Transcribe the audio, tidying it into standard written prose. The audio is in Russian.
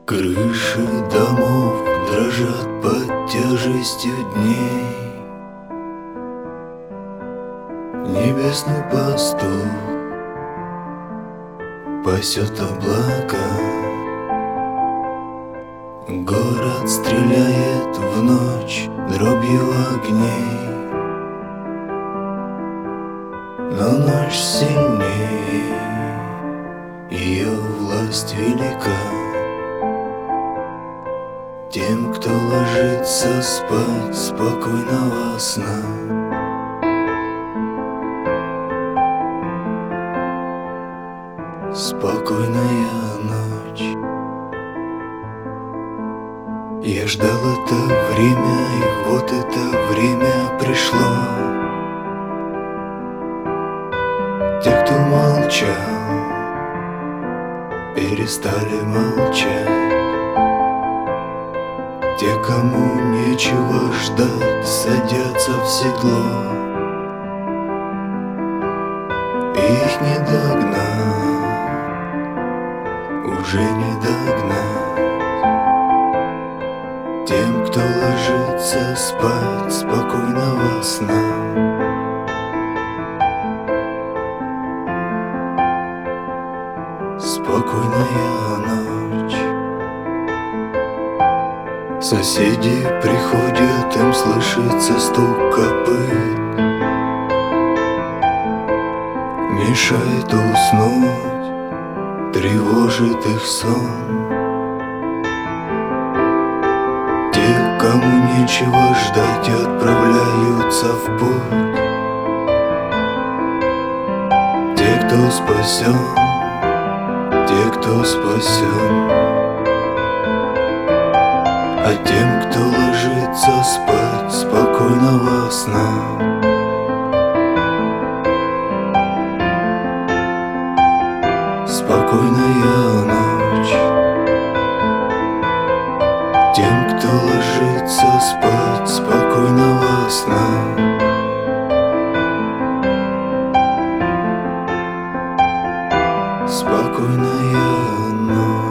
Крыши домов дрожат под тяжестью дней. Небесный пастух пасет облака. Город стреляет в ночь дробью огней. Но ночь сильнее, ее власть велика. Тем, кто ложится спать спокойного сна. Спокойная ночь. Я ждал это время, и вот это время пришло. Те, кто молчал, перестали молчать. Те, кому нечего ждать, садятся в седло. Их не догнать, уже не догнать. Тем, кто ложится спать спокойного сна. Спокойная ночь. Соседи приходят, им слышится стук копыт. Мешает уснуть, тревожит их сон. Те, кому нечего ждать, отправляются в путь. Те, кто спасен, те, кто спасен. А тем, кто ложится спать спокойного сна. Спокойная ночь. Тем, кто ложится спать спокойного сна. Спокойная ночь.